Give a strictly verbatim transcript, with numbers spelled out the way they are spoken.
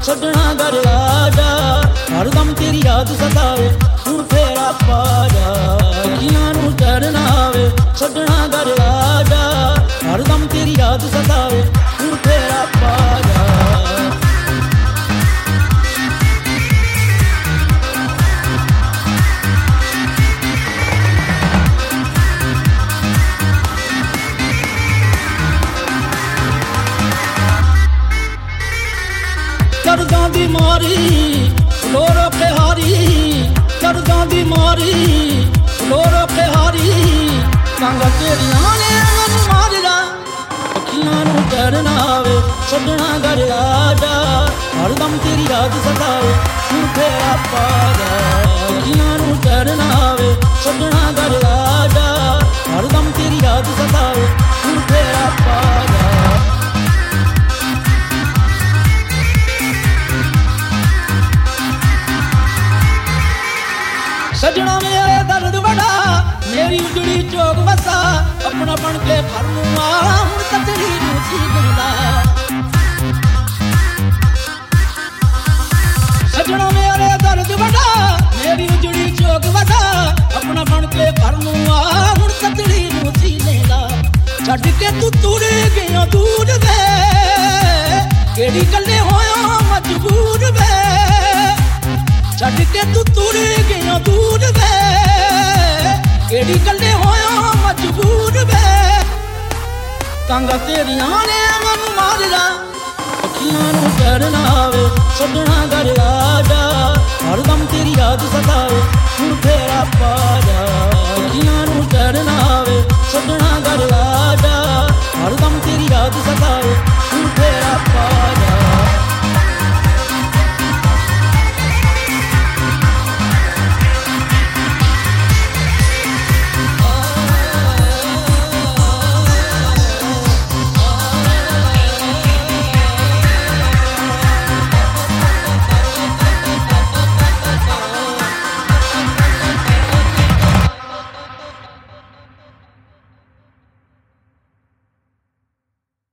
ਛੱਡਣਾ ਘਰ ਆ ਜਾ, ਹਰਦਮ ਤੇਰੀ ਯਾਦ ਸਤਾਵੇ, ਹੁਣ ਫੇਰਾ ਪਾ ਜਾ। ਅੱਖੀਆਂ ਨੂੰ ਚੜ੍ਹਨਾ ਆਵੇ, ਛੱਡਣਾ ਘਰ ਆ ਜਾ, ਹਰਦਮ ਤੇਰੀ ਯਾਦ ਸਤਾਵੇ, ਹੁਣ ਫੇਰਾ ਪਾ ਜਾ। ਕਰਦਾਂ ਦੀ ਮਾਰੀ ਲੋਰੋ ਪਿਹਾਰੀ, ਕਰਦਾਂ ਦੀ ਮਾਰੀ ਲੋਰੋ ਪਿਹਾਰੀ, ਕਾਂਗਾ ਤੇਰੀਆਂ ਨੇ ਮੈਨੂੰ ਮਾਰ ਜਾ। ਅੱਖੀਆਂ ਨੂੰ ਚੜ੍ਹਨਾ ਆਵੇ, ਛੱਡਣਾ ਘਰ ਆ ਜਾ, ਹਰਦਮ ਤੇਰੀ ਯਾਦ ਸਤਾਵੇ, ਹੁਣ ਫੇਰਾ ਪਾ ਜਾ। ਅੱਖੀਆਂ ਨੂੰ ਚੜ੍ਹਨਾ ਆਵੇ, ਛੱਡਣਾ ਘਰ ਆ ਜਾ, ਹਰਦਮ ਤੇਰੀ ਯਾਦ ਸਤਾਵੇ, ਹੁਣ ਫੇਰਾ ਪਾ ਜਾ। सजना मेरे दर्द बड़ा, मेरी उजड़ी चौक बसा, अपना बन के फरमुआ हुण ततड़ी नूं सी गंदा। सजना मेरे दर्द बड़ा, मेरी उजड़ी चौक बसा, अपना बन के फरमुआ हुण ततड़ी नूं सी गंदा। छड्ड के तू तुर गया दूर वे, केड़ी गल्ले होया मजबूर वे। छड्ड के तू तुर गया दूर वे, केड़ी गल्ले होया मजबूर वे। कांगा तेरियां ने मैनू मार जा। ਅੱਖੀਆਂ ਨੂੰ ਚੜ੍ਹਨਾ ਆਵੇ, ਛੱਡਣਾ ਘਰ ਆ ਜਾ, ਹਰਦਮ ਤੇਰੀ ਯਾਦ ਸਤਾਵੇ, ਹੁਣ ਫੇਰਾ ਪਾ ਜਾ। ਅੱਖੀਆਂ ਨੂੰ ਚੜ੍ਹਨਾ ਆਵੇ, ਛੱਡਣਾ ਘਰ ਆ ਜਾ, ਹਰਦਮ